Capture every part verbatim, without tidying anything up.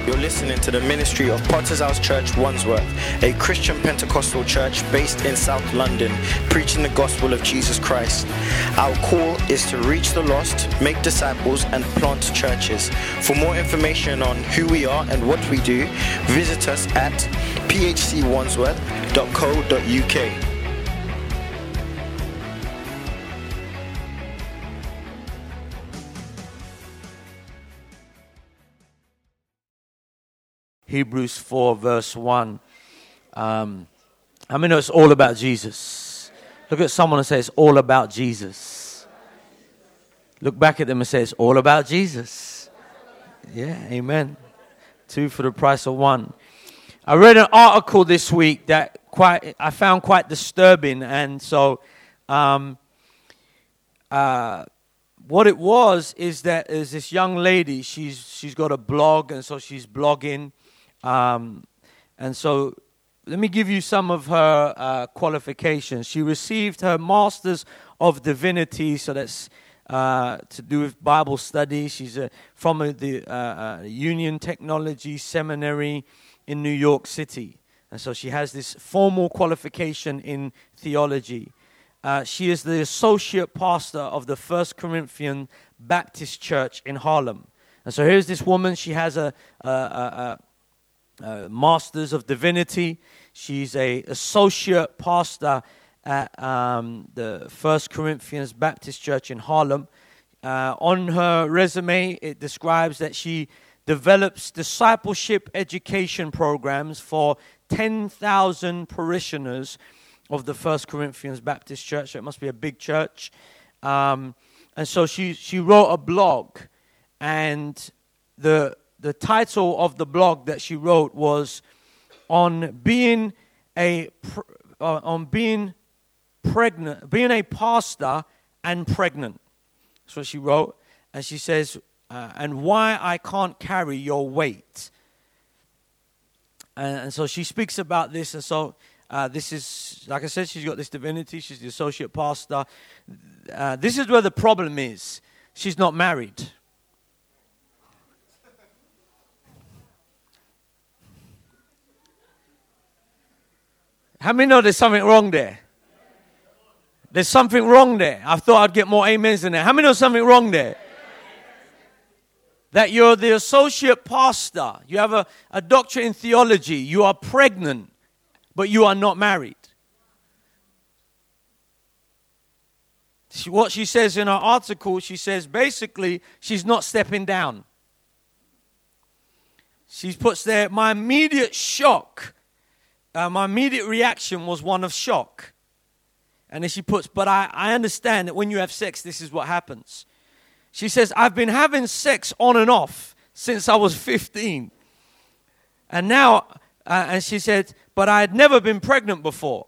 You're listening to the ministry of Potter's House Church Wandsworth, a Christian Pentecostal church based in South London, preaching the gospel of Jesus Christ. Our call is to reach the lost, make disciples, and plant churches. For more information on who we are and what we do, visit us at p h c wandsworth dot co dot u k. Hebrews four verse one. Um, I mean, it's all about Jesus. Look at someone and say, it's all about Jesus. Look back at them and say, it's all about Jesus. Yeah, amen. Two for the price of one. I read an article this week that quite I found quite disturbing, and so um, uh, what it was is that there's this young lady. She's she's got a blog, and so she's blogging. Um, and so let me give you some of her uh, qualifications. She received her Master's of Divinity, so that's uh, to do with Bible study. She's uh, from uh, the uh, uh, Union Technology Seminary in New York City. And so she has this formal qualification in theology. Uh, she is the associate pastor of the First Corinthian Baptist Church in Harlem. And so here's this woman. She has a... a, a, a Uh, Masters of Divinity. She's a associate pastor at um, the First Corinthians Baptist Church in Harlem. Uh, on her resume, it describes that she develops discipleship education programs for ten thousand parishioners of the First Corinthians Baptist Church. So it must be a big church. Um, and so she, she wrote a blog, and the The title of the blog that she wrote was on being a uh, on being pregnant, being a pastor and pregnant. That's what she wrote, and she says, uh, and why I can't carry your weight. And, and so she speaks about this, and so uh, this is, like I said, she's got this divinity. She's the associate pastor. Uh, this is where the problem is. She's not married. How many know there's something wrong there? There's something wrong there. I thought I'd get more amens in there. How many know something wrong there? That you're the associate pastor. You have a, a doctorate in theology. You are pregnant, but you are not married. She, what she says in her article, she says basically she's not stepping down. She puts there, my immediate shock. Uh, my immediate reaction was one of shock. And then she puts, but I, I understand that when you have sex, this is what happens. She says, I've been having sex on and off since I was fifteen. And now, uh, and she said, but I had never been pregnant before.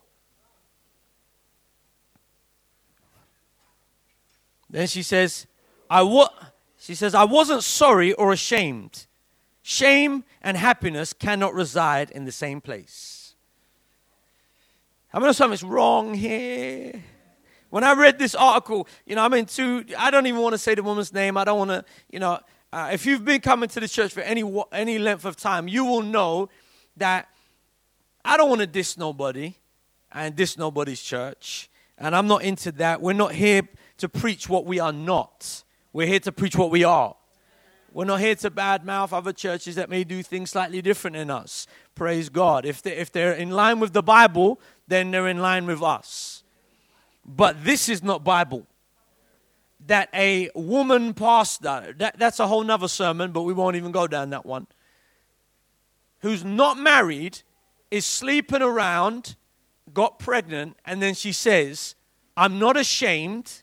Then she says, I wa- she says, I wasn't sorry or ashamed. Shame and happiness cannot reside in the same place. I mean, something's wrong here. When I read this article, you know, I mean, too, I don't even want to say the woman's name. I don't want to, you know, uh, if you've been coming to the church for any any length of time, you will know that I don't want to diss nobody and diss nobody's church. And I'm not into that. We're not here to preach what we are not. We're here to preach what we are. We're not here to badmouth other churches that may do things slightly different than us. Praise God. If they, if they're in line with the Bible, then they're in line with us. But this is not Bible. That a woman pastor, that, that's a whole nother sermon, but we won't even go down that one, who's not married, is sleeping around, got pregnant, and then she says, I'm not ashamed,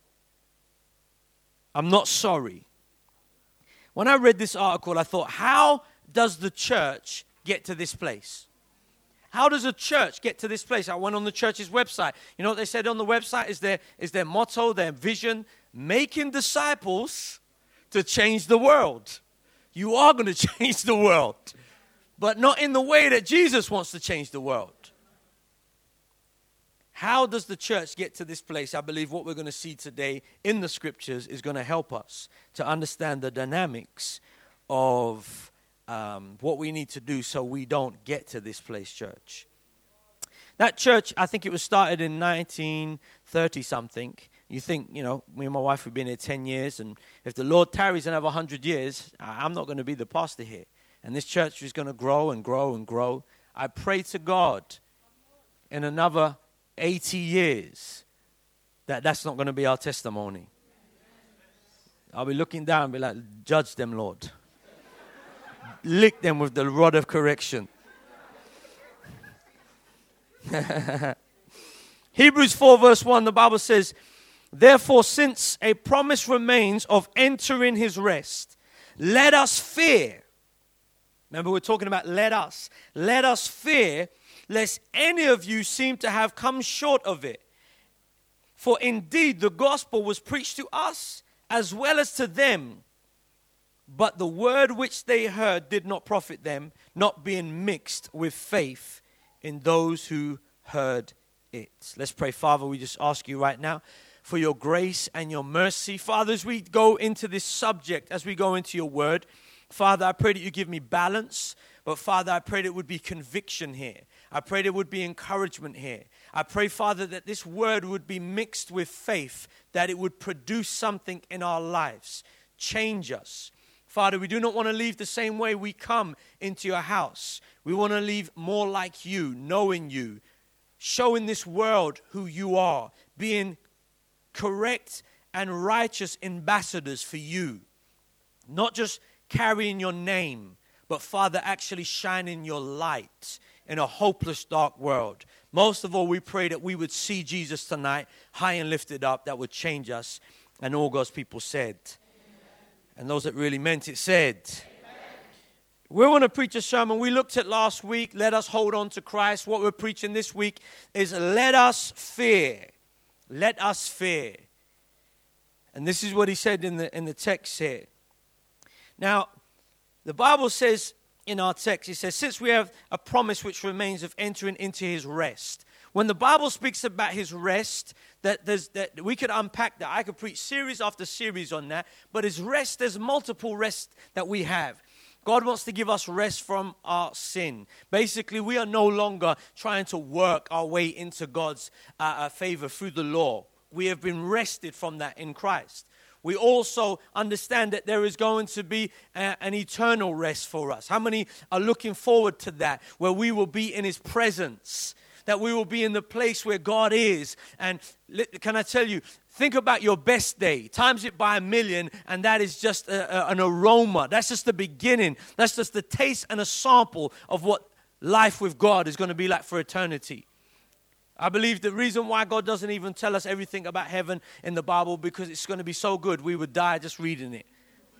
I'm not sorry. When I read this article, I thought, how does the church get to this place? How does a church get to this place? I went on the church's website. You know what they said on the website is their, is their motto, their vision, making disciples to change the world. You are going to change the world, but not in the way that Jesus wants to change the world. How does the church get to this place? I believe what we're going to see today in the scriptures is going to help us to understand the dynamics of um, what we need to do so we don't get to this place, church. That church, I think it was started in nineteen thirty something. You think, you know, me and my wife have been here ten years, and if the Lord tarries another one hundred years, I'm not going to be the pastor here. And this church is going to grow and grow and grow. I pray to God in another eighty years that that's not going to be our testimony. I'll be looking down and be like, judge them, Lord. Lick them with the rod of correction. Hebrews four verse one, the Bible says, therefore, since a promise remains of entering his rest, let us fear. Remember, we're talking about let us. Let us fear, lest any of you seem to have come short of it. For indeed, the gospel was preached to us as well as to them. But the word which they heard did not profit them, not being mixed with faith in those who heard it. Let's pray. Father, we just ask you right now for your grace and your mercy. Father, as we go into this subject, as we go into your word, Father, I pray that you give me balance. But Father, I pray that it would be conviction here. I pray there would be encouragement here. I pray, Father, that this word would be mixed with faith, that it would produce something in our lives. Change us. Father, we do not want to leave the same way we come into your house. We want to leave more like you, knowing you, showing this world who you are, being correct and righteous ambassadors for you. Not just carrying your name, but Father, actually shining your light in a hopeless, dark world. Most of all, we pray that we would see Jesus tonight, high and lifted up, that would change us. And all God's people said. And those that really meant it said. Amen. We want to preach a sermon. We looked at last week, let us hold on to Christ. What we're preaching this week is let us fear. Let us fear. And this is what he said in the in the text here. Now, the Bible says in our text, it says, since we have a promise which remains of entering into his rest. When the Bible speaks about his rest, that there's that we could unpack that. I could preach series after series on that. But his rest, there's multiple rest that we have. God wants to give us rest from our sin. Basically, we are no longer trying to work our way into God's uh, uh, favor through the law. We have been rested from that in Christ. We also understand that there is going to be a, an eternal rest for us. How many are looking forward to that, where we will be in his presence? That we will be in the place where God is. And can I tell you, think about your best day. Times it by a million, and that is just a, a, an aroma. That's just the beginning. That's just the taste and a sample of what life with God is going to be like for eternity. I believe the reason why God doesn't even tell us everything about heaven in the Bible, because it's going to be so good, we would die just reading it.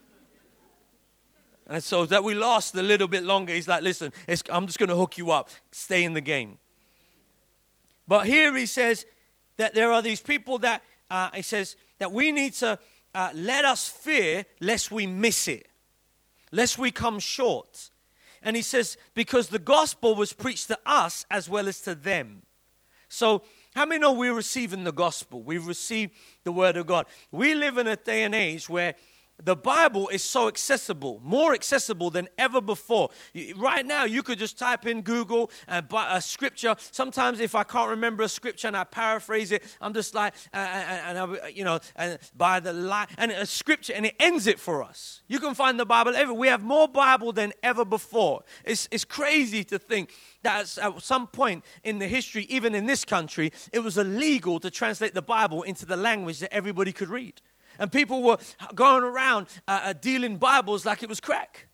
And so that we last a little bit longer, he's like, listen, it's, I'm just going to hook you up. Stay in the game. But here he says that there are these people that, uh, he says, that we need to uh, let us fear lest we miss it, lest we come short. And he says, because the gospel was preached to us as well as to them. So how many know we're receiving the gospel? We've received the word of God. We live in a day and age where the Bible is so accessible, more accessible than ever before. Right now, you could just type in Google and buy a scripture. Sometimes, if I can't remember a scripture and I paraphrase it, I'm just like, uh, and I, you know, and by the light, and a scripture, and it ends it for us. You can find the Bible everywhere. We have more Bible than ever before. It's it's crazy to think that at some point in the history, even in this country, it was illegal to translate the Bible into the language that everybody could read. And people were going around uh, uh, dealing Bibles like it was crack.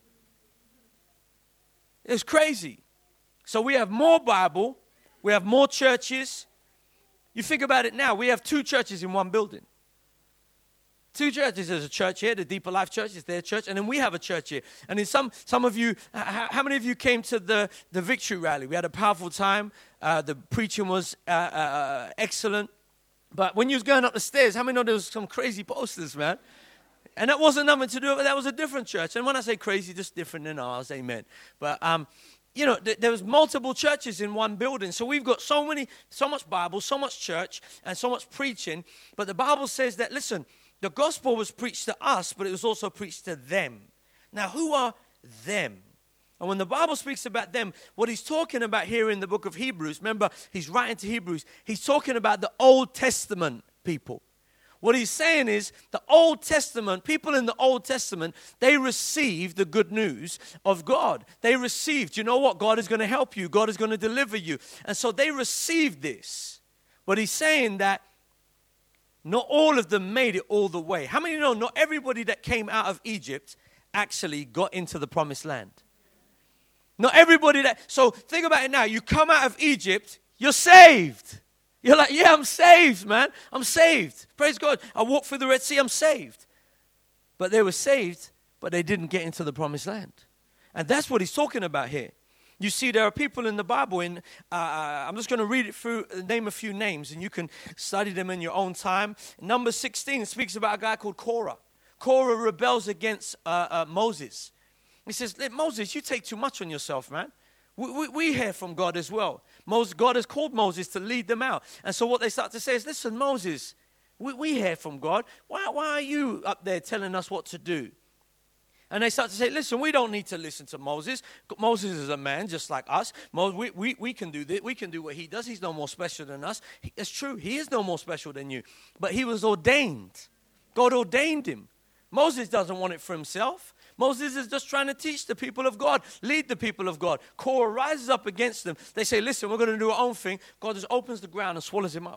It was crazy. So we have more Bible. We have more churches. You think about it now. We have two churches in one building. Two churches. There's a church here, the Deeper Life Church is their church. And then we have a church here. And in some some of you, how, how many of you came to the, the Victory Rally? We had a powerful time. Uh, the preaching was uh, uh, excellent. But when you was going up the stairs, how many know there was some crazy posters, man? And that wasn't nothing to do with it. That was a different church. And when I say crazy, just different, then I'll say amen. But, um, you know, th- there was multiple churches in one building. So we've got so many, so much Bible, so much church, and so much preaching. But the Bible says that, listen, the gospel was preached to us, but it was also preached to them. Now, who are them. And when the Bible speaks about them, what he's talking about here in the book of Hebrews, remember, he's writing to Hebrews, he's talking about the Old Testament people. What he's saying is the Old Testament, people in the Old Testament, they received the good news of God. They received, you know what? God is going to help you. God is going to deliver you. And so they received this. But he's saying that not all of them made it all the way. How many know not everybody that came out of Egypt actually got into the promised land? Not everybody that, so think about it now. You come out of Egypt, you're saved. You're like, yeah, I'm saved, man. I'm saved. Praise God. I walked through the Red Sea, I'm saved. But they were saved, but they didn't get into the promised land. And that's what he's talking about here. You see, there are people in the Bible, in, uh, I'm just going to read it through, name a few names, and you can study them in your own time. Number sixteen speaks about a guy called Korah. Korah rebels against uh, uh, Moses. He says, Moses, you take too much on yourself, man. We, we, we hear from God as well. Moses, God has called Moses to lead them out. And so what they start to say is, listen, Moses, we, we hear from God. Why, why are you up there telling us what to do? And they start to say, listen, we don't need to listen to Moses. Moses is a man just like us. Moses, we, we, we can do this. We can do what he does. He's no more special than us. He, it's true. He is no more special than you. But he was ordained. God ordained him. Moses doesn't want it for himself. Moses is just trying to teach the people of God, lead the people of God. Korah rises up against them. They say, listen, we're going to do our own thing. God just opens the ground and swallows him up.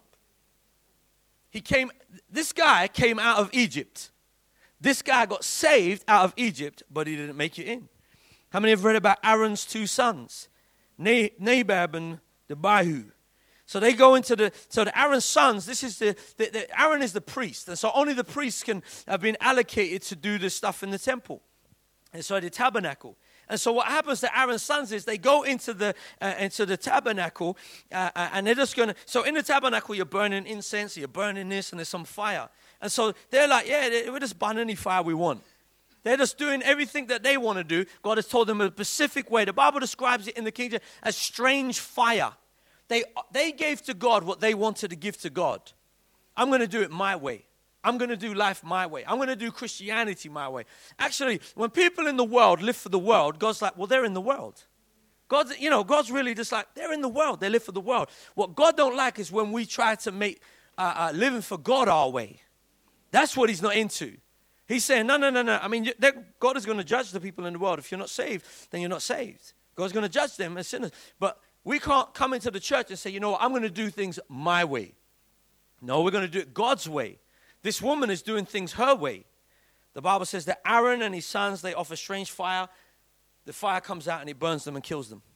He came, this guy came out of Egypt. This guy got saved out of Egypt, but he didn't make it in. How many have read about Aaron's two sons, Nadab and Abihu? So they go into the, so the Aaron's sons, this is the, the, the, Aaron is the priest. And so only the priests can have been allocated to do this stuff in the temple. And so the tabernacle. And so what happens to Aaron's sons is they go into the uh, into the tabernacle uh, uh, and they're just going to, so in the tabernacle you're burning incense, you're burning this, and there's some fire. And so they're like, yeah, they, we'll just burn any fire we want. They're just doing everything that they want to do. God has told them a specific way. The Bible describes it in the King James as strange fire. They, they gave to God what they wanted to give to God. I'm going to do it my way. I'm going to do life my way. I'm going to do Christianity my way. Actually, when people in the world live for the world, God's like, well, they're in the world. God's, you know, God's really just like, they're in the world. They live for the world. What God don't like is when we try to make uh, uh, living for God our way. That's what he's not into. He's saying, no, no, no, no. I mean, God is going to judge the people in the world. If you're not saved, then you're not saved. God's going to judge them as sinners. But we can't come into the church and say, you know what, I'm going to do things my way. No, we're going to do it God's way. This woman is doing things her way. The Bible says that Aaron and his sons, they offer strange fire. The fire comes out and it burns them and kills them.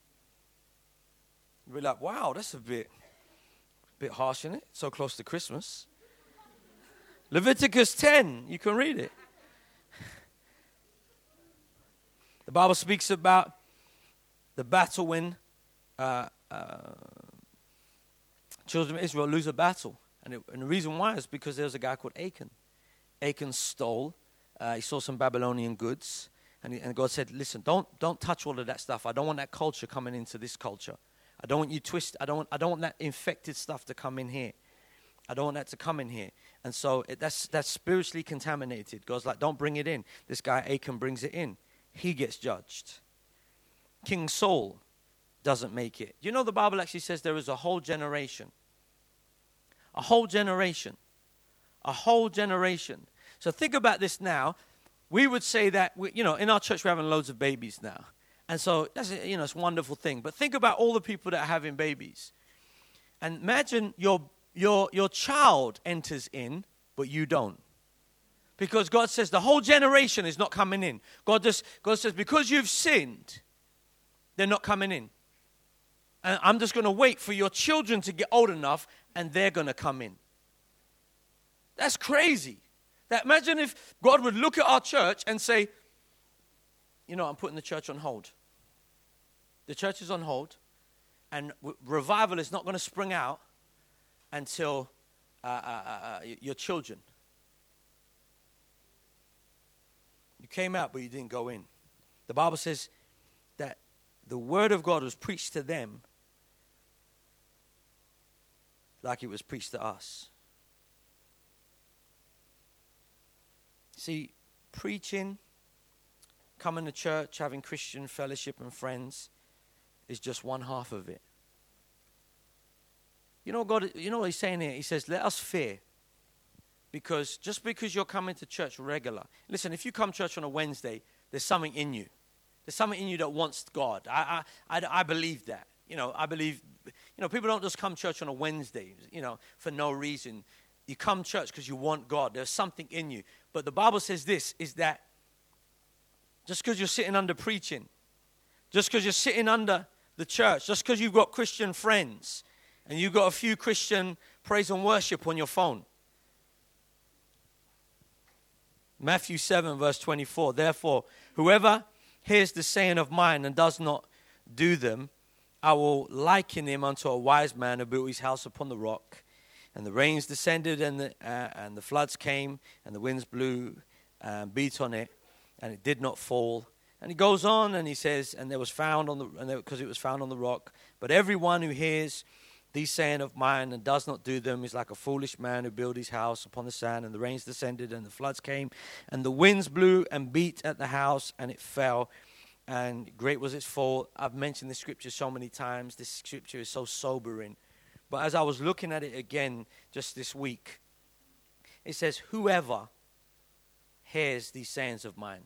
We're like, wow, that's a bit, bit harsh, isn't it? So close to Christmas. Leviticus ten, you can read it. The Bible speaks about the battle when uh, uh, children of Israel lose a battle. And, it, and the reason why is because there was a guy called Achan. Achan stole. Uh, he stole some Babylonian goods. And, he, and God said, listen, don't don't touch all of that stuff. I don't want that culture coming into this culture. I don't want you twist. I don't want, I don't want that infected stuff to come in here. I don't want that to come in here. And so it, that's that's spiritually contaminated. God's like, don't bring it in. This guy Achan brings it in. He gets judged. King Saul doesn't make it. You know, the Bible actually says there is a whole generation. A whole generation. A whole generation. So think about this now. We would say that, we, you know, in our church we're having loads of babies now. And so, that's a, you know, it's a wonderful thing. But think about all the people that are having babies. And imagine your your your child enters in, but you don't. Because God says the whole generation is not coming in. God just God says, because you've sinned, they're not coming in. And I'm just going to wait for your children to get old enough, and they're going to come in. That's crazy. That imagine if God would look at our church and say, you know, I'm putting the church on hold. The church is on hold, and revival is not going to spring out until uh, uh, uh, your children. You came out, but you didn't go in. The Bible says that the word of God was preached to them like it was preached to us. See, preaching coming to church, having Christian fellowship and friends is just one half of it. You know God, you know what he's saying here? He says, let us fear. Because just because you're coming to church regular, listen, if you come to church on a Wednesday, there's something in you. There's something in you that wants God. I, I, I, I believe that. You know, I believe, you know, people don't just come to church on a Wednesday, you know, for no reason. You come to church because you want God. There's something in you. But the Bible says this, is that just because you're sitting under preaching, just because you're sitting under the church, just because you've got Christian friends, and you've got a few Christian praise and worship on your phone. Matthew seven, verse twenty-four. Therefore, whoever hears the saying of mine and does not do them, I will liken him unto a wise man who built his house upon the rock. And the rains descended, and the, uh, and the floods came, and the winds blew, uh, beat on it, and it did not fall. And he goes on, and he says, and there was found on the, and because it was found on the rock. But everyone who hears these saying of mine and does not do them is like a foolish man who built his house upon the sand, and the rains descended, and the floods came, and the winds blew and beat at the house, and it fell, and great was its fall. I've mentioned this scripture so many times. This scripture is so sobering. But as I was looking at it again just this week, it says, whoever hears these sayings of mine.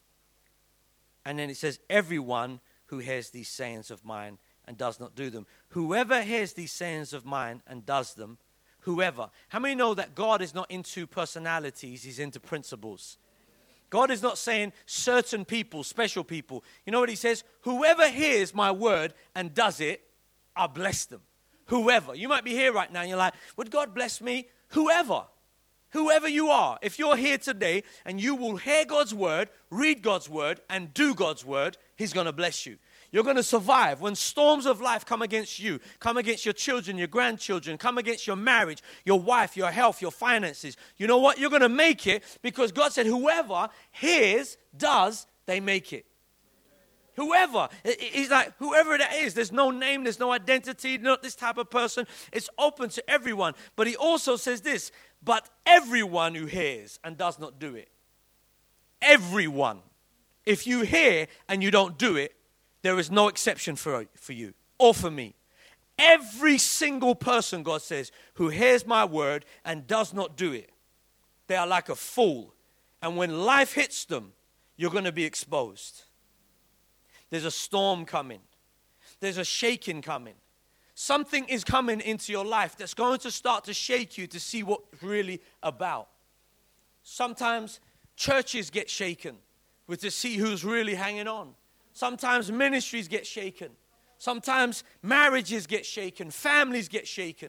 And then it says, everyone who hears these sayings of mine and does not do them. Whoever hears these sayings of mine and does them, whoever. How many know that God is not into personalities, he's into principles? God is not saying certain people, special people. You know what he says? Whoever hears my word and does it, I'll bless them. Whoever. You might be here right now and you're like, would God bless me? Whoever. Whoever you are. If you're here today and you will hear God's word, read God's word, and do God's word, he's going to bless you. You're going to survive. When storms of life come against you, come against your children, your grandchildren, come against your marriage, your wife, your health, your finances, you know what? You're going to make it because God said whoever hears, does, they make it. Whoever. He's like, whoever that is. There's no name, there's no identity, not this type of person. It's open to everyone. But he also says this, but everyone who hears and does not do it. Everyone. If you hear and you don't do it, there is no exception for, for you or for me. Every single person, God says, who hears my word and does not do it, they are like a fool. And when life hits them, you're going to be exposed. There's a storm coming. There's a shaking coming. Something is coming into your life that's going to start to shake you to see what it's really about. Sometimes churches get shaken with to see who's really hanging on. Sometimes ministries get shaken. Sometimes marriages get shaken. Families get shaken.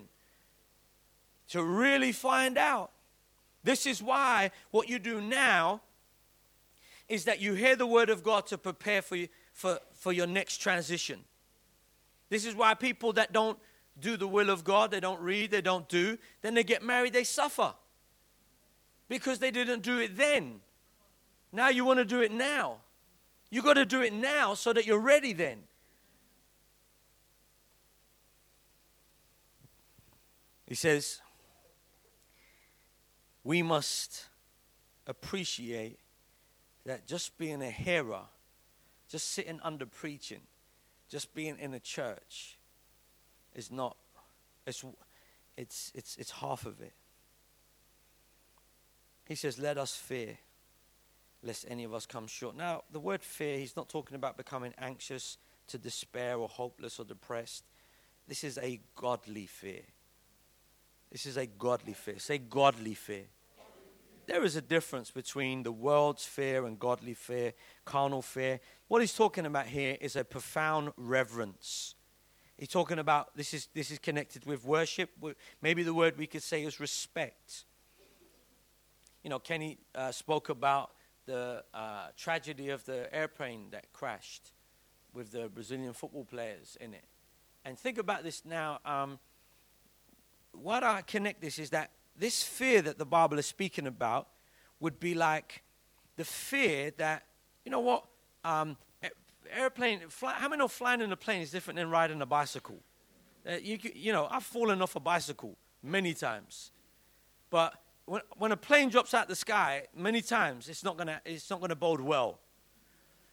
To really find out. This is why what you do now is that you hear the word of God to prepare for you, for, for your next transition. This is why people that don't do the will of God, they don't read, they don't do, then they get married, they suffer. Because they didn't do it then. Now you want to do it now. You got to do it now so that you're ready then. He says, we must appreciate that just being a hearer, just sitting under preaching, just being in a church is not, it's, it's, it's, it's half of it. He says, let us fear, lest any of us come short. Now, the word fear, he's not talking about becoming anxious to despair or hopeless or depressed. This is a godly fear. This is a godly fear. Say godly fear. There is a difference between the world's fear and godly fear, carnal fear. What he's talking about here is a profound reverence. He's talking about, this is this is connected with worship. Maybe the word we could say is respect. You know, Kenny uh, spoke about the uh, tragedy of the airplane that crashed with the Brazilian football players in it. And think about this now. Um, what I connect this is that this fear that the Bible is speaking about would be like the fear that, you know what, um, airplane, fly, how many know flying in a plane is different than riding a bicycle? Uh, you, you know, I've fallen off a bicycle many times. But when, when a plane drops out the sky, many times it's not gonna it's not gonna bode well.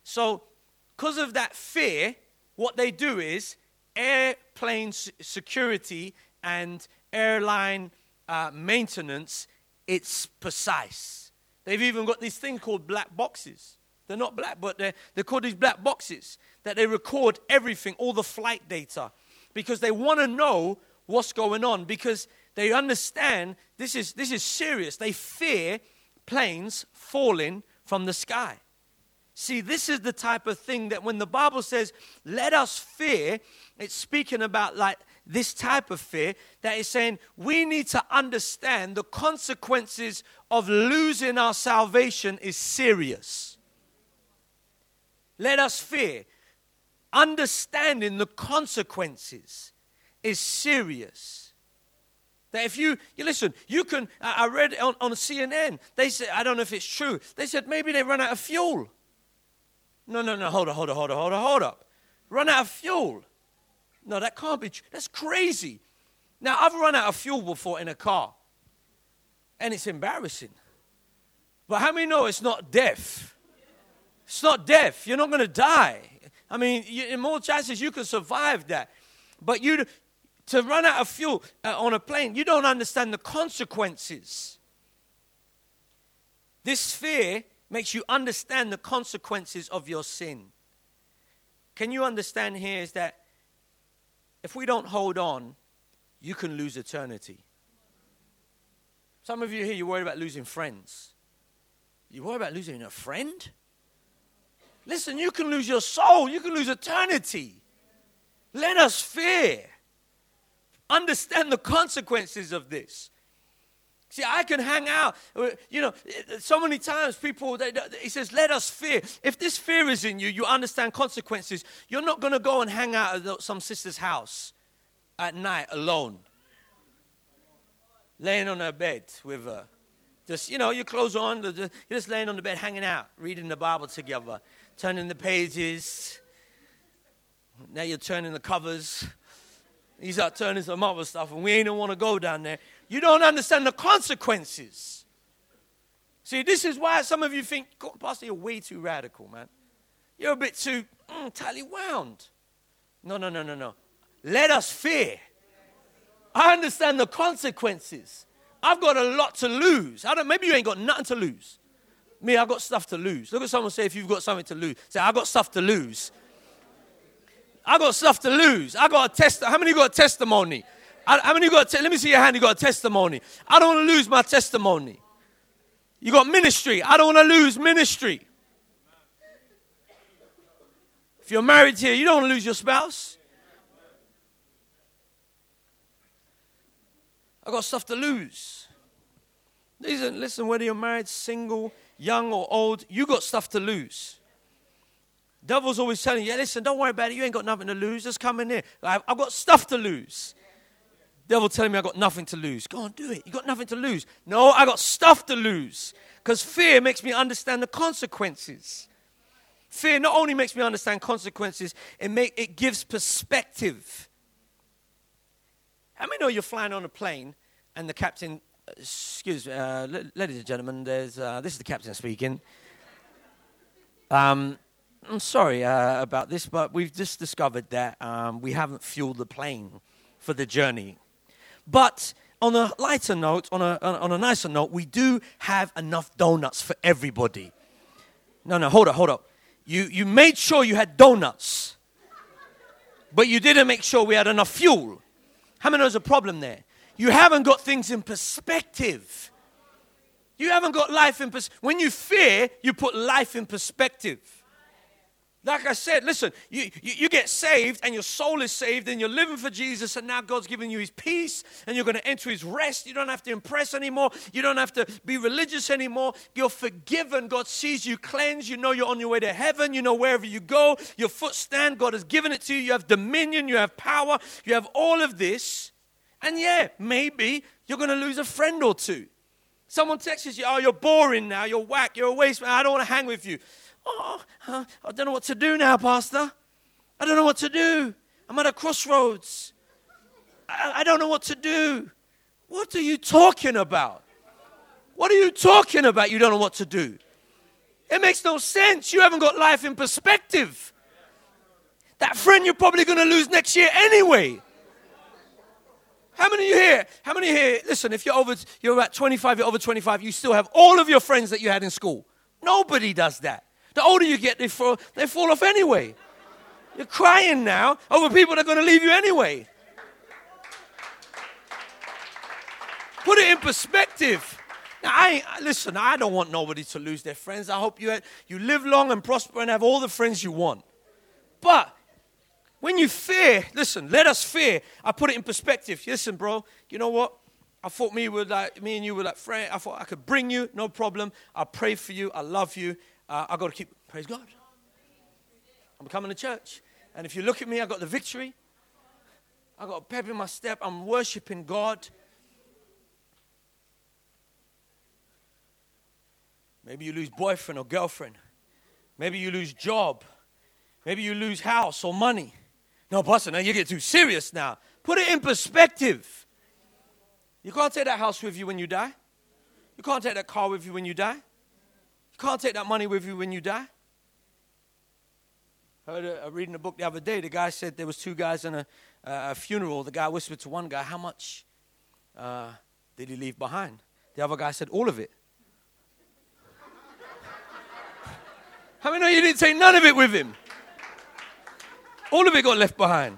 So because of that fear, what they do is airplane security and airline uh, maintenance, it's precise. They've even got this thing called black boxes. They're not black, but they're, they're called these black boxes that they record everything, all the flight data, because they want to know what's going on, because they understand this is this is serious. They fear planes falling from the sky. See, this is the type of thing that when the Bible says, let us fear, it's speaking about like this type of fear that is saying we need to understand the consequences of losing our salvation is serious. Let us fear. Understanding the consequences is serious. That if you, you listen, you can, I read on, on C N N, they said, I don't know if it's true, they said maybe they run out of fuel. No, no, no, hold on, hold on, hold on, hold on, hold up. Run out of fuel. No, that can't be true. That's crazy. Now, I've run out of fuel before in a car, and it's embarrassing. But how many know it's not death? It's not death. You're not going to die. I mean, you, in more chances, you can survive that. But you to run out of fuel uh, on a plane, you don't understand the consequences. This fear makes you understand the consequences of your sin. Can you understand here is that if we don't hold on, you can lose eternity. Some of you here, you're worried about losing friends. You worry about losing a friend? Listen, you can lose your soul. You can lose eternity. Let us fear. Understand the consequences of this. See, I can hang out. You know, so many times people, they, he says, let us fear. If this fear is in you, you understand consequences. You're not going to go and hang out at some sister's house at night alone, laying on her bed with her. Just, you know, your clothes on, you're just laying on the bed, hanging out, reading the Bible together, turning the pages. Now you're turning the covers. He's out turning some other stuff, and we ain't don't want to go down there. You don't understand the consequences. See, this is why some of you think, God, Pastor, you're way too radical, man. You're a bit too mm, tightly wound. No, no, no, no, no. Let us fear. I understand the consequences. I've got a lot to lose. I don't. Maybe you ain't got nothing to lose. Me, I've got stuff to lose. Look at someone say, if you've got something to lose. Say, I've got stuff to lose. I got stuff to lose. I got a test. How many got a testimony? I, how many got? A te- Let me see your hand. You got a testimony. I don't want to lose my testimony. You got ministry. I don't want to lose ministry. If you're married here, you don't want to lose your spouse. I got stuff to lose. Listen, listen, whether you're married, single, young or old, you got stuff to lose. Devil's always telling you, yeah, listen, don't worry about it. You ain't got nothing to lose. Just come in here. I've, I've got stuff to lose. Devil telling me I got nothing to lose. Go on, do it. You got nothing to lose. No, I got stuff to lose. Because fear makes me understand the consequences. Fear not only makes me understand consequences, it make it gives perspective. How many know you're flying on a plane and the captain, uh, excuse me, uh, ladies and gentlemen, there's uh, this is the captain speaking. Um. I'm sorry uh, about this, but we've just discovered that um, we haven't fueled the plane for the journey. But on a lighter note, on a on a nicer note, we do have enough donuts for everybody. No, no, hold up, hold up. You you made sure you had donuts, but you didn't make sure we had enough fuel. How many know there's a problem there? You haven't got things in perspective. You haven't got life in perspective. When you fear, you put life in perspective. Like I said, listen, you, you, you get saved and your soul is saved and you're living for Jesus and now God's giving you his peace and you're going to enter his rest. You don't have to impress anymore. You don't have to be religious anymore. You're forgiven. God sees you cleansed. You know you're on your way to heaven. You know wherever you go, your foot stand, God has given it to you. You have dominion. You have power. You have all of this. And yeah, maybe you're going to lose a friend or two. Someone texts you, oh, you're boring now. You're whack. You're a waste man. I don't want to hang with you. Oh, uh, I don't know what to do now, Pastor. I don't know what to do. I'm at a crossroads. I, I don't know what to do. What are you talking about? What are you talking about? You don't know what to do. It makes no sense. You haven't got life in perspective. That friend you're probably going to lose next year anyway. How many of you here? How many here? Listen, if you're over, you're about twenty-five, you're over twenty-five, you still have all of your friends that you had in school. Nobody does that. The older you get, they fall, they fall off anyway. You're crying now over people that are going to leave you anyway. Put it in perspective. Now, I listen, I don't want nobody to lose their friends. I hope you, you live long and prosper and have all the friends you want. But when you fear, listen, let us fear. I put it in perspective. Listen, bro, you know what? I thought me would like me and you were like friends. I thought I could bring you, no problem. I pray for you. I love you. Uh, I got to keep, praise God. I'm coming to church. And if you look at me, I got the victory. I got a pep in my step. I'm worshiping God. Maybe you lose boyfriend or girlfriend. Maybe you lose job. Maybe you lose house or money. No, Pastor, now you get too serious now. Put it in perspective. You can't take that house with you when you die. You can't take that car with you when you die. You can't take that money with you when you die. I heard a, a reading a book the other day. The guy said there was two guys in a, uh, a funeral. The guy whispered to one guy, how much uh, did he leave behind? The other guy said, all of it. How many know you didn't take none of it with him? All of it got left behind.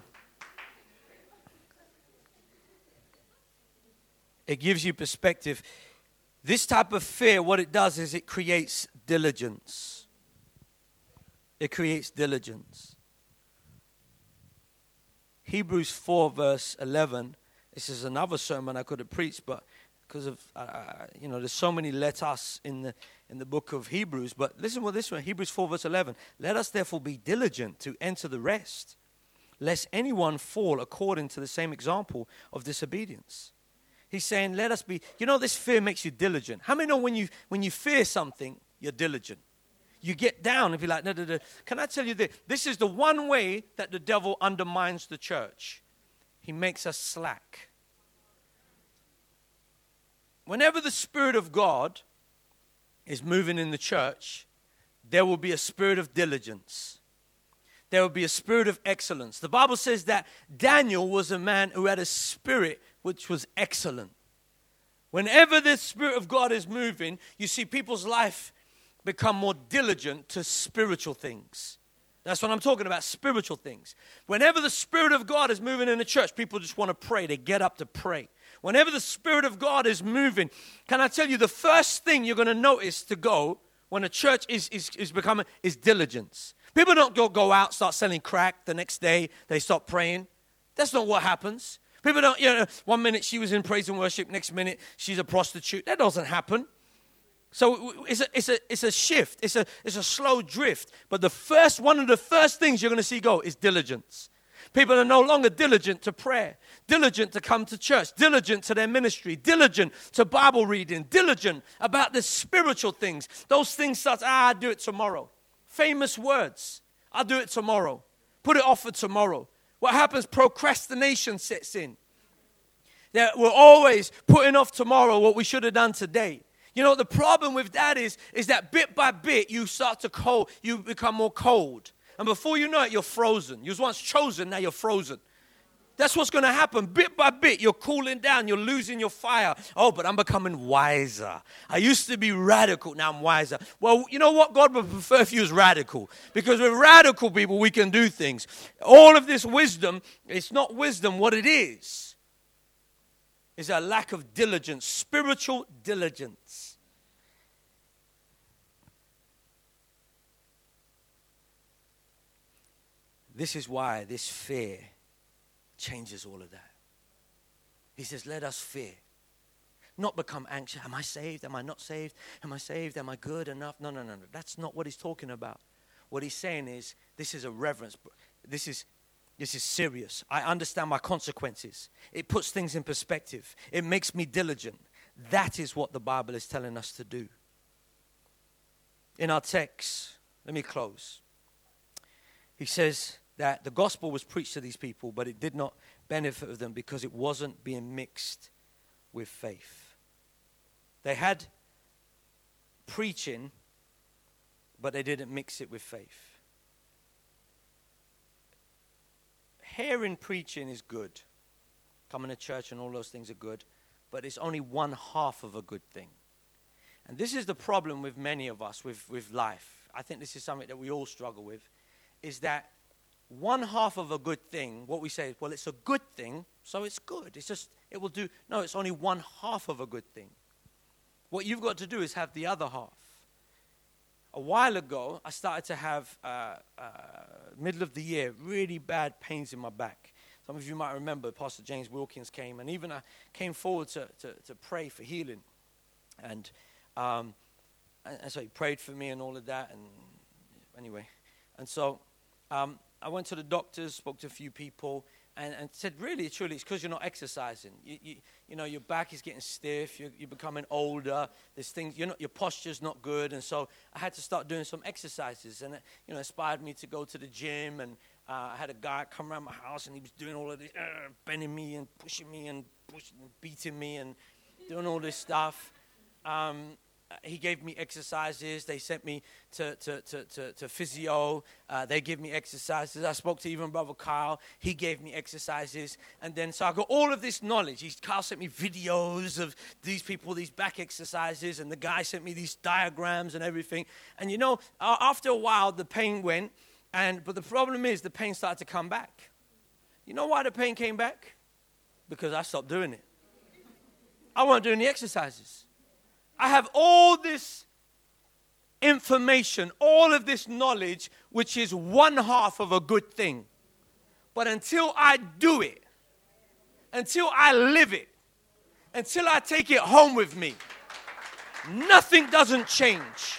It gives you perspective. This type of fear, what it does is it creates diligence. It creates diligence. Hebrews four verse eleven. This is another sermon I could have preached, but because of, uh, you know, there's so many let us in the in the book of Hebrews. But listen to this one, Hebrews four verse eleven. Let us therefore be diligent to enter the rest, lest anyone fall according to the same example of disobedience. He's saying, let us be, you know, this fear makes you diligent. How many know when you when you fear something, you're diligent? You get down and be like, no, no, no. Can I tell you this? This is the one way that the devil undermines the church. He makes us slack. Whenever the Spirit of God is moving in the church, there will be a spirit of diligence. There will be a spirit of excellence. The Bible says that Daniel was a man who had a spirit which was excellent. Whenever the Spirit of God is moving, you see people's life become more diligent to spiritual things. That's what I'm talking about, spiritual things. Whenever the Spirit of God is moving in the church, people just want to pray. They get up to pray. Whenever the Spirit of God is moving, can I tell you, the first thing you're going to notice to go when a church is, is, is becoming, is diligence. People don't go, go out, start selling crack. The next day, they stop praying. That's not what happens. People don't, you know, one minute she was in praise and worship, next minute she's a prostitute. That doesn't happen. So it's a, it's a, it's a shift. It's a, it's a slow drift. But the first, one of the first things you're going to see go is diligence. People are no longer diligent to prayer, diligent to come to church, diligent to their ministry, diligent to Bible reading, diligent about the spiritual things. Those things such, ah, I'll do it tomorrow. Famous words. I'll do it tomorrow. Put it off for tomorrow. What happens? Procrastination sets in. That we're always putting off tomorrow what we should have done today. You know, the problem with that is, is that bit by bit you start to cold, you become more cold. And before you know it, you're frozen. You was once chosen, now you're frozen. That's what's going to happen. Bit by bit, you're cooling down. You're losing your fire. Oh, but I'm becoming wiser. I used to be radical. Now I'm wiser. Well, you know what? God would prefer if you was radical. Because with radical people, we can do things. All of this wisdom, it's not wisdom. What it is, is a lack of diligence, spiritual diligence. This is why this fear changes all of that. He says, let us fear. Not become anxious. Am I saved? Am I not saved? Am I saved? Am I good enough? No, no, no, no. That's not what he's talking about. What he's saying is, this is a reverence. This is, this is serious. I understand my consequences. It puts things in perspective. It makes me diligent. That is what the Bible is telling us to do. In our text, let me close. He says that the gospel was preached to these people, but it did not benefit them because it wasn't being mixed with faith. They had preaching, but they didn't mix it with faith. Hearing preaching is good. Coming to church and all those things are good, but it's only one half of a good thing. And this is the problem with many of us with, with life. I think this is something that we all struggle with, is that one half of a good thing, what we say is, well, it's a good thing, so it's good. It's just, it will do. No, it's only one half of a good thing. What you've got to do is have the other half. A while ago, I started to have, uh, uh, middle of the year, really bad pains in my back. Some of you might remember Pastor James Wilkins came, and even I came forward to, to, to pray for healing. And, um, and, and so he prayed for me and all of that. And anyway, and so um, I went to the doctors, spoke to a few people, and, and said, really, truly, it's because you're not exercising. You, you, you know, your back is getting stiff. You're, you're becoming older. There's things, you're not, your posture's not good. And so I had to start doing some exercises. And it, you know, inspired me to go to the gym. And uh, I had a guy come around my house, and he was doing all of this, uh, bending me and pushing me and pushing and beating me and doing all this stuff. Um, He gave me exercises. They sent me to, to, to, to, to physio. Uh, they give me exercises. I spoke to even Brother Kyle. He gave me exercises. And then, so I got all of this knowledge. He, Kyle sent me videos of these people, these back exercises. And the guy sent me these diagrams and everything. And, you know, uh, after a while, the pain went. And But the problem is the pain started to come back. You know why the pain came back? Because I stopped doing it. I wasn't doing the exercises. I have all this information, all of this knowledge, which is one half of a good thing. But until I do it, until I live it, until I take it home with me, nothing doesn't change.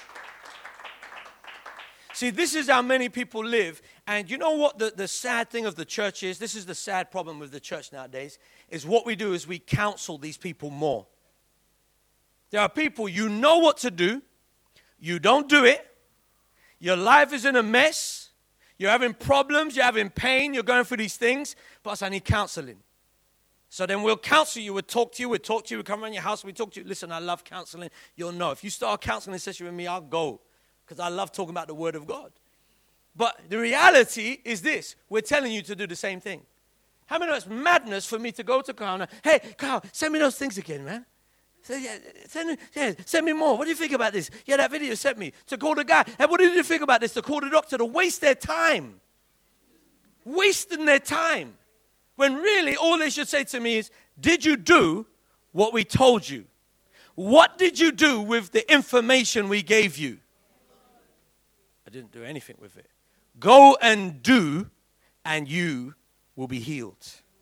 See, this is how many people live. And you know what the, the sad thing of the church is? This is the sad problem with the church nowadays, is what we do is we counsel these people more. There are people, you know what to do, you don't do it, your life is in a mess, you're having problems, you're having pain, you're going through these things, plus I need counseling. So then we'll counsel you, we'll talk to you, we'll talk to you, we'll come around your house, we'll talk to you. Listen, I love counseling. You'll know. If you start a counseling session with me, I'll go, because I love talking about the Word of God. But the reality is this, we're telling you to do the same thing. How many know it's madness for me to go to Kyle and, hey, Kyle, send me those things again, man. Yeah, send, me, yeah, send me more. What do you think about this? Yeah, that video sent me to call the guy. Hey, what did you think about this? To call the doctor, to waste their time. Wasting their time. When really all they should say to me is, did you do what we told you? What did you do with the information we gave you? I didn't do anything with it. Go and do, and you will be healed.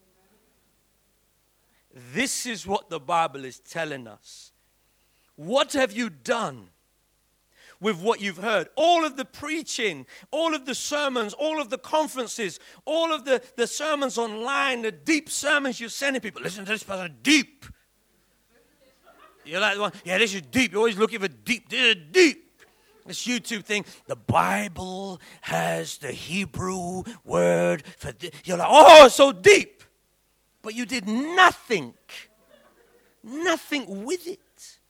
This is what the Bible is telling us. What have you done with what you've heard? All of the preaching, all of the sermons, all of the conferences, all of the, the sermons online, the deep sermons you're sending people. Listen to this person, deep. You're like the one, yeah, this is deep. You're always looking for deep. This is deep. This YouTube thing, the Bible has the Hebrew word for this. You're like, oh, so deep. But you did nothing, nothing with it.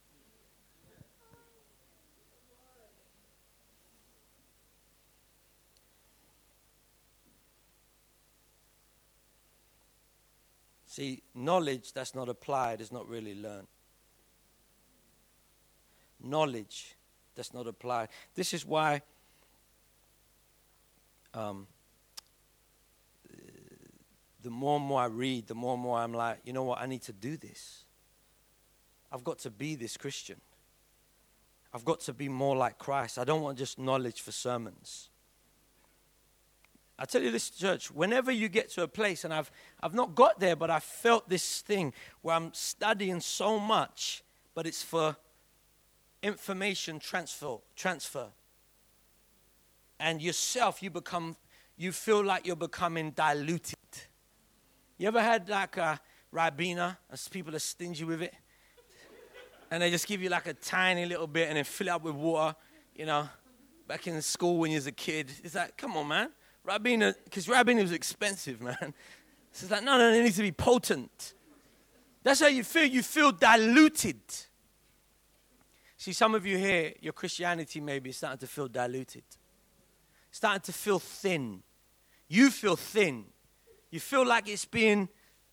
See, knowledge that's not applied is not really learned. Knowledge that's not applied. This is why um, the more and more I read, the more and more I'm like, you know what, I need to do this. I've got to be this Christian. I've got to be more like Christ. I don't want just knowledge for sermons. I tell you this, church, whenever you get to a place, and I've I've not got there, but I felt this thing where I'm studying so much, but it's for information transfer, transfer. And yourself, you become, you feel like you're becoming diluted. You ever had like a Ribena, as people are stingy with it? And they just give you like a tiny little bit and then fill it up with water, you know. Back in school when you was a kid, it's like, come on, man. Ribena, because Ribena was expensive, man. So it's like, no, no, it needs to be potent. That's how you feel. You feel diluted. See, some of you here, your Christianity maybe is starting to feel diluted. Starting to feel thin. You feel thin. You feel like it's being,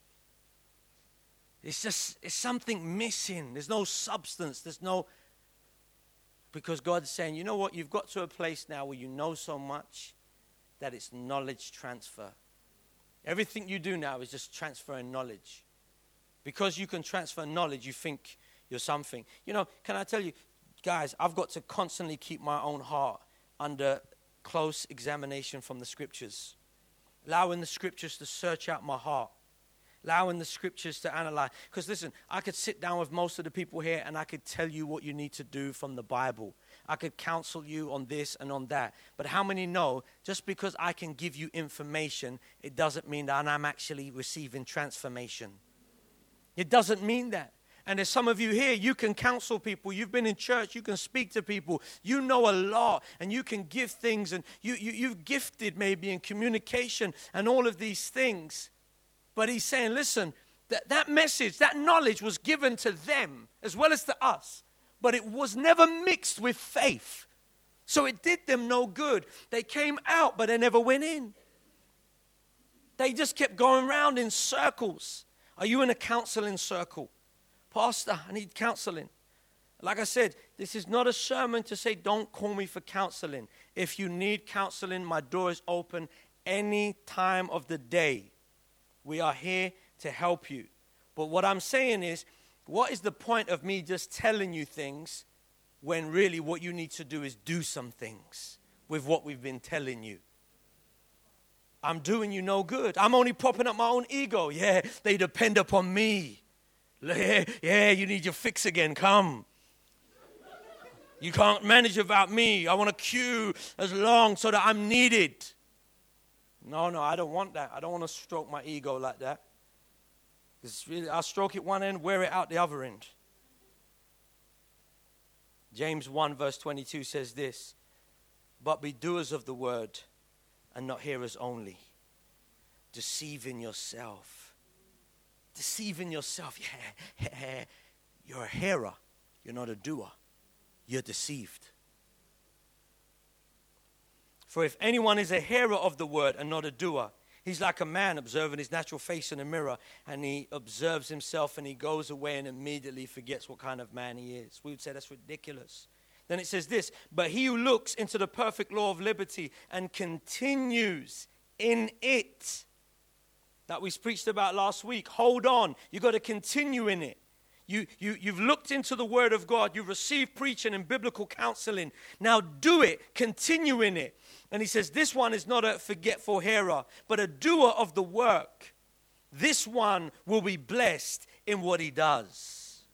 it's just, it's something missing. There's no substance. There's no, because God's saying, you know what? You've got to a place now where you know so much that it's knowledge transfer. Everything you do now is just transferring knowledge. Because you can transfer knowledge, you think you're something. You know, can I tell you, guys, I've got to constantly keep my own heart under close examination from the scriptures. Allowing the scriptures to search out my heart. Allowing the scriptures to analyze. Because listen, I could sit down with most of the people here and I could tell you what you need to do from the Bible. I could counsel you on this and on that. But how many know, just because I can give you information, it doesn't mean that I'm actually receiving transformation. It doesn't mean that. And there's some of you here, you can counsel people. You've been in church. You can speak to people. You know a lot. And you can give things. And you, you, you've gifted maybe in communication and all of these things. But he's saying, listen, that, that message, that knowledge was given to them as well as to us. But it was never mixed with faith. So it did them no good. They came out, but they never went in. They just kept going around in circles. Are you in a counseling circle? Pastor, I need counseling. Like I said, this is not a sermon to say don't call me for counseling. If you need counseling, my door is open any time of the day. We are here to help you. But what I'm saying is, what is the point of me just telling you things when really what you need to do is do some things with what we've been telling you? I'm doing you no good. I'm only propping up my own ego. Yeah, they depend upon me. Yeah, yeah, you need your fix again. Come. You can't manage without me. I want a queue as long so that I'm needed. No, no, I don't want that. I don't want to stroke my ego like that. It's really, I'll stroke it one end, wear it out the other end. James one verse twenty-two says this, but be doers of the word and not hearers only, deceiving yourself. Deceiving yourself. Yeah, yeah, you're a hearer. You're not a doer. You're deceived. For if anyone is a hearer of the word and not a doer, he's like a man observing his natural face in a mirror, and he observes himself and he goes away and immediately forgets what kind of man he is. We would say that's ridiculous. Then it says this, but he who looks into the perfect law of liberty and continues in it, that we preached about last week. Hold on. You've got to continue in it. You, you, you've looked into the word of God. You've received preaching and biblical counseling. Now do it. Continue in it. And he says, this one is not a forgetful hearer, but a doer of the work. This one will be blessed in what he does.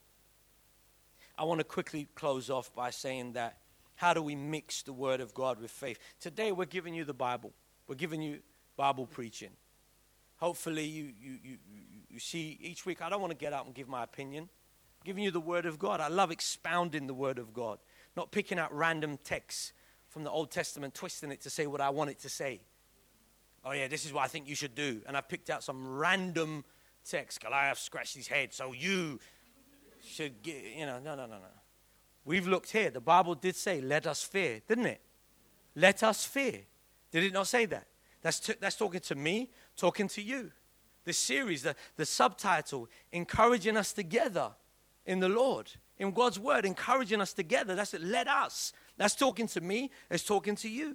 I want to quickly close off by saying that, how do we mix the word of God with faith? Today we're giving you the Bible. We're giving you Bible preaching. Hopefully you, you, you, you see each week, I don't want to get up and give my opinion. I'm giving you the word of God. I love expounding the word of God. Not picking out random texts from the Old Testament, twisting it to say what I want it to say. Oh yeah, this is what I think you should do. And I picked out some random text. Goliath scratched his head, so you should get, you know, no, no, no, no. We've looked here. The Bible did say, let us fear, didn't it? Let us fear. Did it not say that? That's, t- that's talking to me, talking to you. This series, the, the subtitle, encouraging us together in the Lord, in God's word, encouraging us together. That's it. Let us. That's talking to me. It's talking to you.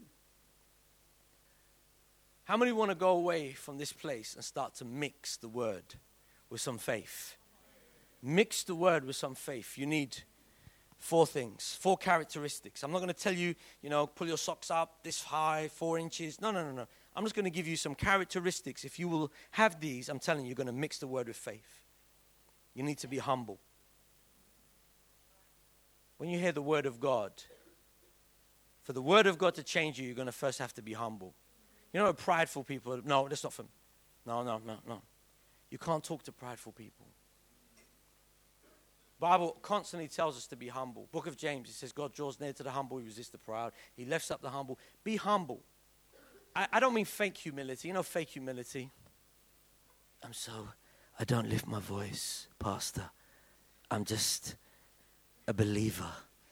How many want to go away from this place and start to mix the word with some faith? Mix the word with some faith. You need four things, four characteristics. I'm not going to tell you, you know, pull your socks up this high, four inches. No, no, no, no. I'm just going to give you some characteristics. If you will have these, I'm telling you, you're going to mix the word with faith. You need to be humble. When you hear the word of God, for the word of God to change you, you're going to first have to be humble. You know, prideful people, no, that's not for me. No, no, no, no. You can't talk to prideful people. Bible constantly tells us to be humble. Book of James, it says, God draws near to the humble, he resists the proud. He lifts up the humble. Be humble. I, I don't mean fake humility. You know fake humility? I'm so, I don't lift my voice, Pastor. I'm just, a believer.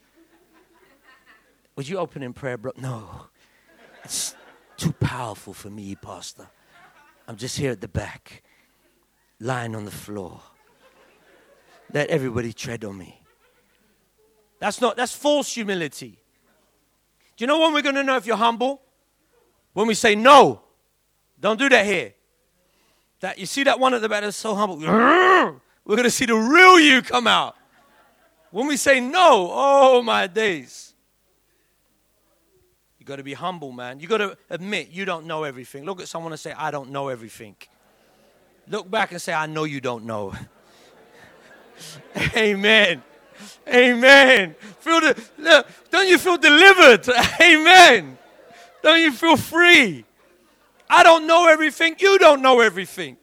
Would you open in prayer, bro? No. It's too powerful for me, Pastor. I'm just here at the back, lying on the floor. Let everybody tread on me. That's not, that's false humility. Do you know when we're going to know if you're humble? When we say no. Don't do that here. That you see that one at the back that's so humble. We're going to see the real you come out. When we say no, oh my days. You got to be humble, man. You got to admit you don't know everything. Look at someone and say, I don't know everything. Look back and say, I know you don't know. Amen. Amen. Feel the, look, don't you feel delivered? Amen. Don't you feel free? I don't know everything. You don't know everything.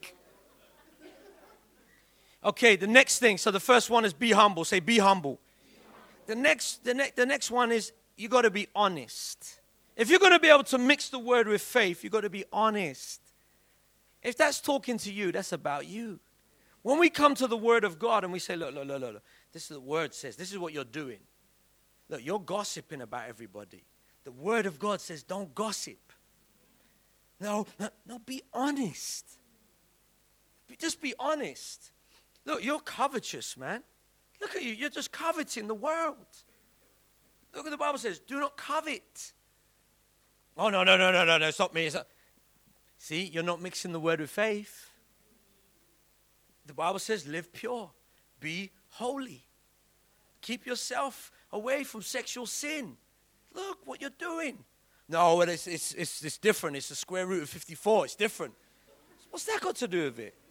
Okay, the next thing. So the first one is be humble. Say be humble. The next, the next, the next one is you got to be honest. If you're going to be able to mix the word with faith, you got to be honest. If that's talking to you, that's about you. When we come to the word of God and we say, look, look, look, look, look, this is what the word says. This is what you're doing. Look, you're gossiping about everybody. The word of God says, don't gossip. No, no, no, be honest. Just be honest. Look, you're covetous, man. Look at you. You're just coveting the world. Look what the Bible says. Do not covet. Oh, no, no, no, no, no, no. It's not me. It's not. See, you're not mixing the word with faith. The Bible says live pure. Be holy. Keep yourself away from sexual sin. Look what you're doing. No, it's, it's, it's, it's different. It's the square root of fifty-four. It's different. What's that got to do with it?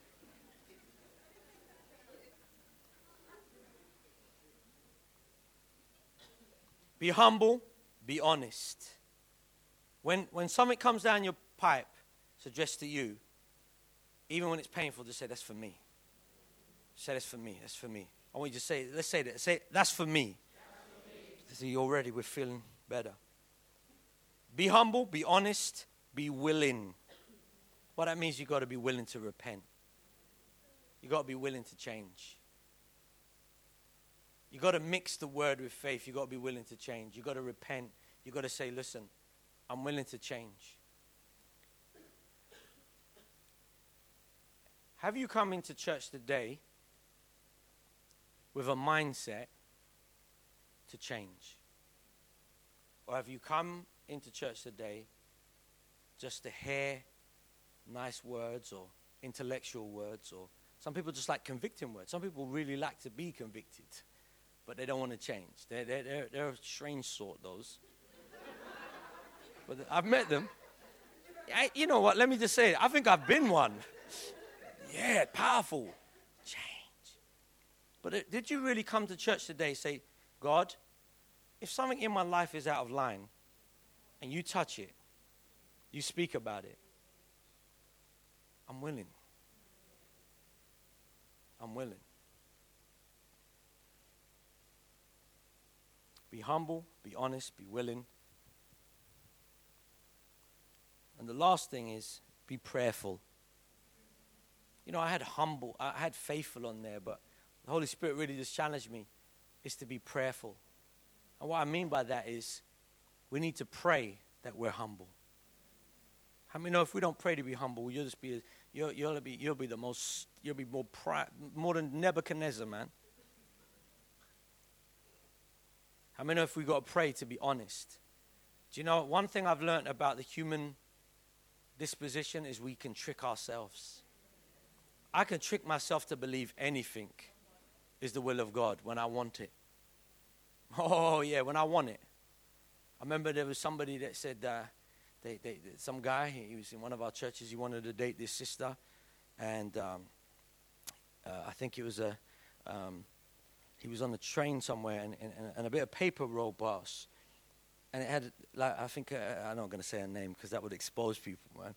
Be humble. Be honest. When, when something comes down your pipe, it's addressed to you. Even when it's painful, just say, that's for me. Say, that's for me. That's for me. I want you to say, let's say that. Say, that's for me. That's for me. See, already we're feeling better. Be humble, be honest, be willing. What that means, you got to be willing to repent. You got to be willing to change. You got to mix the word with faith. You got to be willing to change. You got to repent. You got to say, listen, I'm willing to change. Have you come into church today with a mindset to change? Or have you come into church today just to hear nice words or intellectual words? Or some people just like convicting words. Some people really like to be convicted, but they don't want to change. They're, they're, they're, they're a strange sort, those. But I've met them. I, you know what? Let me just say it. I think I've been one. Yeah, powerful. Change. But it, did you really come to church today say, God, if something in my life is out of line and you touch it, you speak about it, I'm willing. I'm willing. Be humble, be honest, be willing. And the last thing is be prayerful. You know, I had humble, I had faithful on there, but the Holy Spirit really just challenged me is to be prayerful. And what I mean by that is we need to pray that we're humble. How many know if we don't pray to be humble, you'll just be, you'll, you'll be, you'll be the most, you'll be more pride, more than Nebuchadnezzar, man. How many know if we got to pray to be honest? Do you know, one thing I've learned about the human disposition is we can trick ourselves. I can trick myself to believe anything is the will of God when I want it. Oh, yeah, when I want it. I remember there was somebody that said, uh, they, they, some guy, he was in one of our churches, he wanted to date this sister. And um, uh, I think it was a, um, he was on the train somewhere and, and, and a bit of paper rolled past. And it had, like, I think, uh, I'm not going to say her name because that would expose people, man.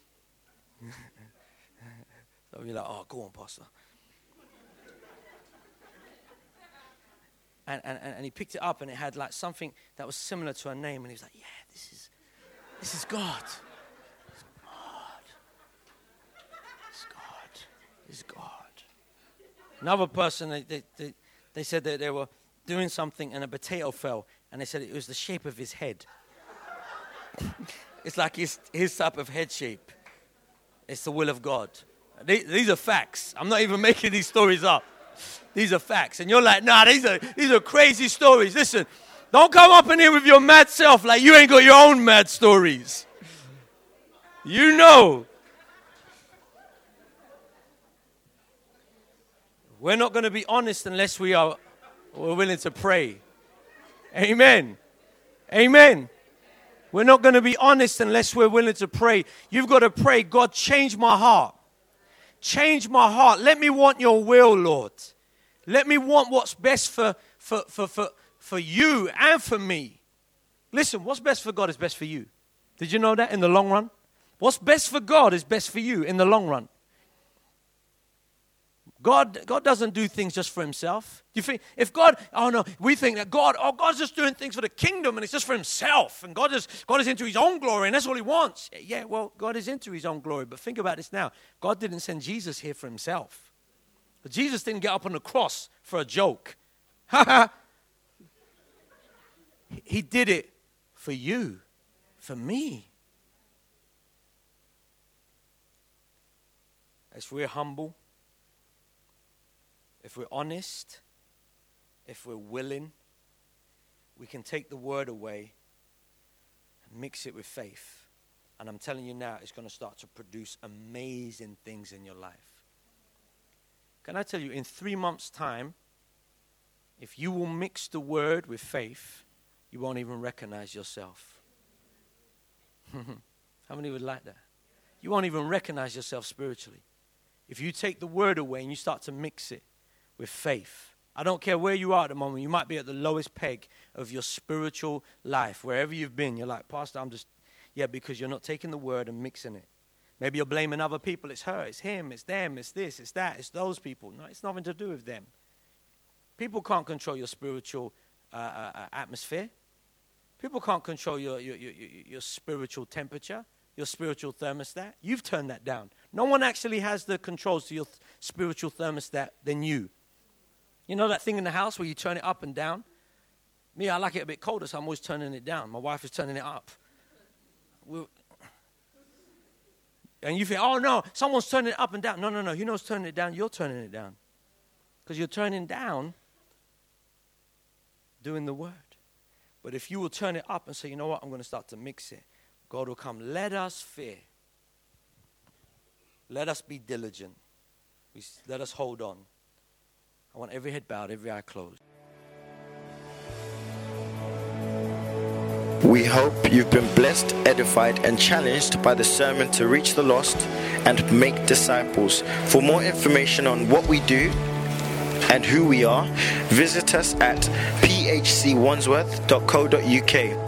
So I'd be like, oh, go on, Pastor. And, and and he picked it up and it had like something that was similar to her name. And he was like, yeah, this is, this is God. It's God. It's God. It's God. Another person, they, they, they, they said that they were doing something and a potato fell. And they said it was the shape of his head. It's like his, his type of head shape. It's the will of God. They, these are facts. I'm not even making these stories up. These are facts. And you're like, nah, these are, these are crazy stories. Listen, don't come up in here with your mad self like you ain't got your own mad stories. You know. We're not going to be honest unless we are we're willing to pray. Amen. Amen. We're not going to be honest unless we're willing to pray. You've got to pray, God, change my heart. Change my heart. Let me want your will, Lord. Let me want what's best for, for, for, for, for you and for me. Listen, what's best for God is best for you. Did you know that in the long run? What's best for God is best for you in the long run. God, God doesn't do things just for himself. You think if God, oh no, we think that God, oh God's just doing things for the kingdom and it's just for himself, and God is God is into his own glory and that's all he wants. Yeah, well, God is into his own glory, but think about this now. God didn't send Jesus here for himself. But Jesus didn't get up on the cross for a joke. He did it for you, for me. If we're humble, if we're honest, if we're willing, we can take the word away and mix it with faith. And I'm telling you now, it's going to start to produce amazing things in your life. Can I tell you, in three months' time, if you will mix the word with faith, you won't even recognize yourself. How many would like that? You won't even recognize yourself spiritually. If you take the word away and you start to mix it with faith. I don't care where you are at the moment. You might be at the lowest peg of your spiritual life. Wherever you've been, you're like, Pastor, I'm just, yeah, because you're not taking the word and mixing it. Maybe you're blaming other people. It's her, it's him, it's them, it's this, it's that, it's those people. No, it's nothing to do with them. People can't control your spiritual uh, uh, atmosphere. People can't control your, your, your, your spiritual temperature, your spiritual thermostat. You've turned that down. No one actually has the controls to your th- spiritual thermostat than you. You know that thing in the house where you turn it up and down? Me, I like it a bit colder, so I'm always turning it down. My wife is turning it up. We're, and you think, oh, no, someone's turning it up and down. No, no, no. You know who's turning it down? You're turning it down. Because you're turning down doing the word. But if you will turn it up and say, you know what, I'm going to start to mix it, God will come. Let us fear. Let us be diligent. We, let us hold on. I want every head bowed, every eye closed. We hope you've been blessed, edified, and challenged by the sermon to reach the lost and make disciples. For more information on what we do and who we are, visit us at p h c wandsworth dot co dot u k.